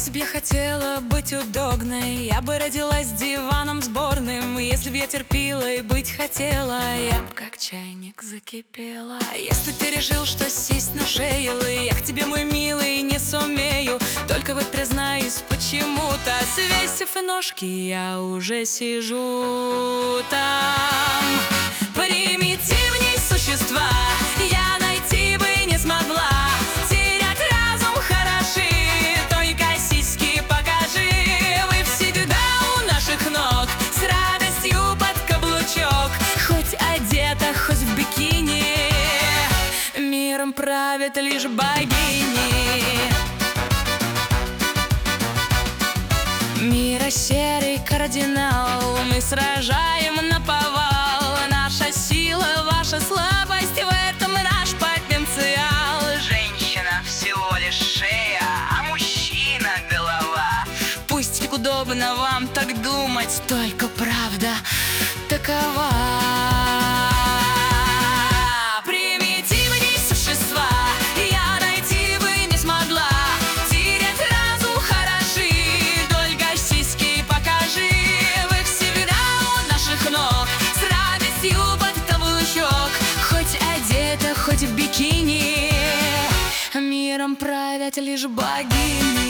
Если б я хотела быть удобной, я бы родилась диваном сборным. Если б я терпела и быть хотела, я б как чайник закипела. Если ты решил, что сесть на шею, я к тебе, мой милый, не сумею. Только вот признаюсь, почему-то, свесив ножки, я уже сижу там. Примитивней существа я найти бы не смогла. Терять разум хороши, только сиськи покажи. Вы всегда у наших ног, с радостью под каблучок. Хоть одета, хоть в бикини, миром правят лишь богини. Мира серый кардинал, мы сражаем наповал. Наша сила, ваша слабость, в этом наш потенциал. Женщина всего лишь шея, а мужчина голова. Пусть как удобно вам так думать, только правда такова. Примитивней существа я найти бы не смогла. Терять разум хороши, только сиськи покажи. Вы всегда у наших ног, с радостью под каблучок. Хоть одета, хоть в бикини, миром правят лишь богини.